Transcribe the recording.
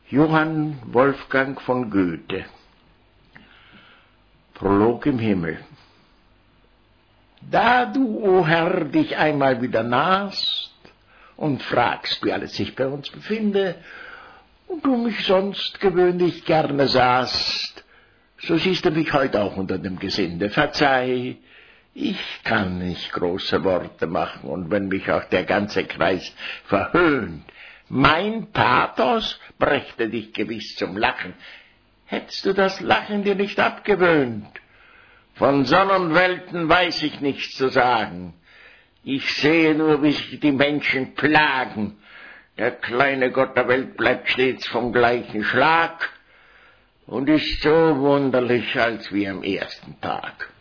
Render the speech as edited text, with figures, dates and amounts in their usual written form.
Johann Wolfgang von Goethe. Prolog im Himmel. Da du, o Herr, dich einmal wieder nahst und fragst, wie alles sich bei uns befinde, und du mich sonst gewöhnlich gerne sahst, so siehst du mich heut auch unter dem Gesinde. Verzeih, ich kann nicht große Worte machen, und wenn mich auch der ganze Kreis verhöhnt, mein Pathos brächte dich gewiss zum Lachen. Hättest du das Lachen dir nicht abgewöhnt? Von Sonnenwelten weiß ich nichts zu sagen. Ich sehe nur, wie sich die Menschen plagen. Der kleine Gott der Welt bleibt stets vom gleichen Schlag und ist so wunderlich als wie am ersten Tag.